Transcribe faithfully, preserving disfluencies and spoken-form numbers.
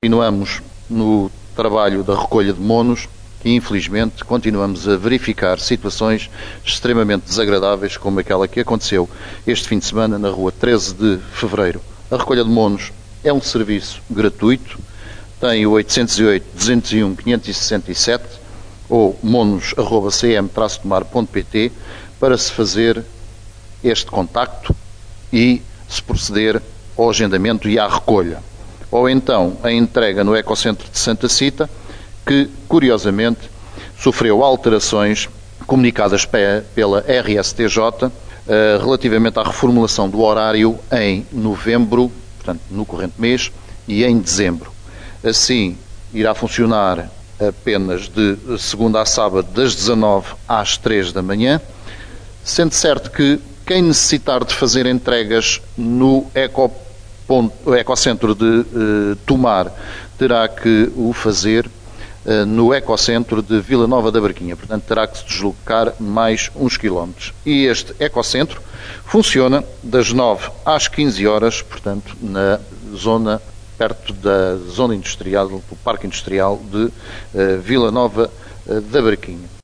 Continuamos no trabalho da recolha de monos e, infelizmente, continuamos a verificar situações extremamente desagradáveis, como aquela que aconteceu este fim de semana na rua treze de fevereiro. A recolha de monos é um serviço gratuito, tem o oitocentos e oito, duzentos e um, quinhentos e sessenta e sete ou monos arroba c m traço tomar ponto p t para se fazer este contacto e se proceder ao agendamento e à recolha. Ou então a entrega no Ecocentro de Santa Cita, que, curiosamente, sofreu alterações comunicadas pela R S T J relativamente à reformulação do horário em novembro, portanto, no corrente mês, e em dezembro. Assim, irá funcionar apenas de segunda a sábado, das dezanove às três da manhã, sendo certo que quem necessitar de fazer entregas no Eco Ponto, Ecocentro de eh, Tomar terá que o fazer eh, no Ecocentro de Vila Nova da Barquinha. Portanto, terá que se deslocar mais uns quilómetros. E este Ecocentro funciona das nove às quinze horas, portanto, na zona, perto da zona industrial, do Parque Industrial de eh, Vila Nova da Barquinha.